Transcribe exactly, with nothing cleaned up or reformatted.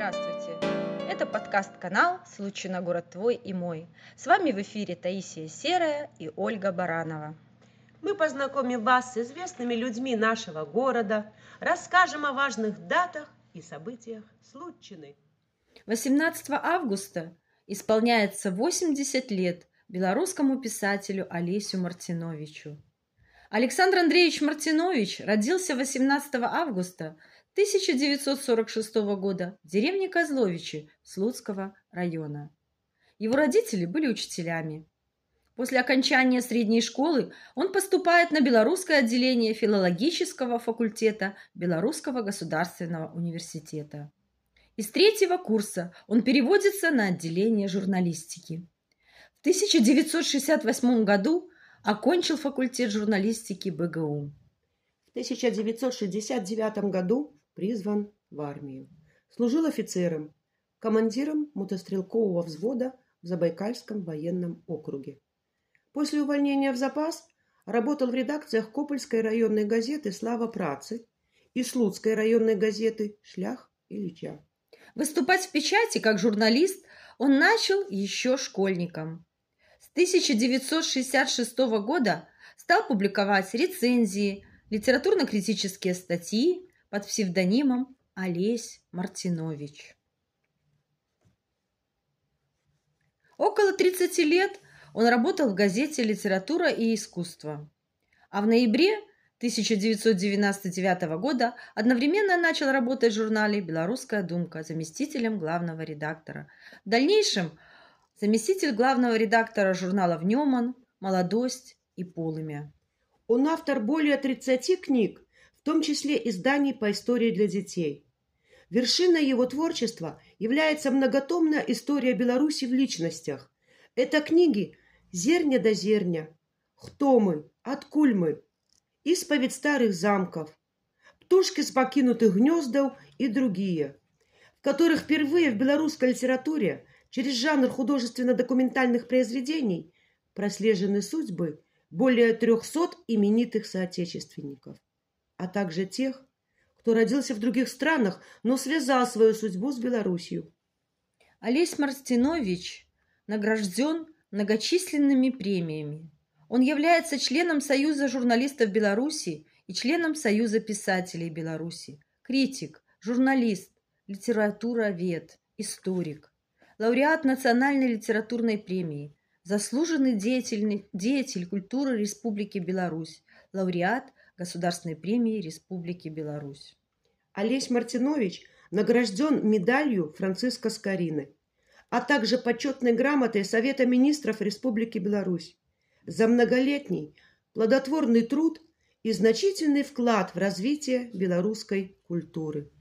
Здравствуйте! Это подкаст-канал «Случай на город твой и мой». С вами в эфире Таисия Серая и Ольга Баранова. Мы познакомим вас с известными людьми нашего города, расскажем о важных датах и событиях Случины. восемнадцатого августа исполняется восемьдесят лет белорусскому писателю Олесю Мартиновичу. Александр Андреевич Мартинович родился восемнадцатого августа тысяча девятьсот сорок шестого года в деревне Козловичи Слуцкого района. Его родители были учителями. После окончания средней школы он поступает на белорусское отделение филологического факультета Белорусского государственного университета. Из третьего курса он переводится на отделение журналистики. В тысяча девятьсот шестьдесят восьмом году окончил факультет журналистики бэ гэ у. В тысяча девятьсот шестьдесят девятом году призван в армию. Служил офицером, командиром мотострелкового взвода в Забайкальском военном округе. После увольнения в запас работал в редакциях Копольской районной газеты «Слава працы» и Слуцкой районной газеты «Шлях Ильича». Выступать в печати как журналист он начал еще школьником. С тысяча девятьсот шестьдесят шестого года стал публиковать рецензии, литературно-критические статьи под псевдонимом Олесь Мартинович. Около тридцати лет он работал в газете «Литература и искусство», а в ноябре тысяча девятьсот девяносто девятого года одновременно начал работать в журнале «Белорусская думка» заместителем главного редактора. В дальнейшем заместитель главного редактора журнала «Внеман», «Молодость» и «Полымя». Он автор более тридцати книг, в том числе изданий по истории для детей. Вершиной его творчества является многотомная история Беларуси в личностях. Это книги «Зерня да зерня», «Хто мы?», «Откуль мы?», «Исповедь старых замков», «Птушки с покинутых гнездов» и другие, в которых впервые в белорусской литературе через жанр художественно-документальных произведений прослежены судьбы более трехсот именитых соотечественников, а также тех, кто родился в других странах, но связал свою судьбу с Беларусью. Олесь Мартинович награжден многочисленными премиями. Он является членом Союза журналистов Беларуси и членом Союза писателей Беларуси, критик, журналист, литературовед, историк, лауреат Национальной литературной премии, заслуженный деятель, деятель культуры Республики Беларусь, лауреат Государственной премии Республики Беларусь. Олесь Мартинович награжден медалью Франциска Скорины, а также почетной грамотой Совета министров Республики Беларусь за многолетний плодотворный труд и значительный вклад в развитие белорусской культуры.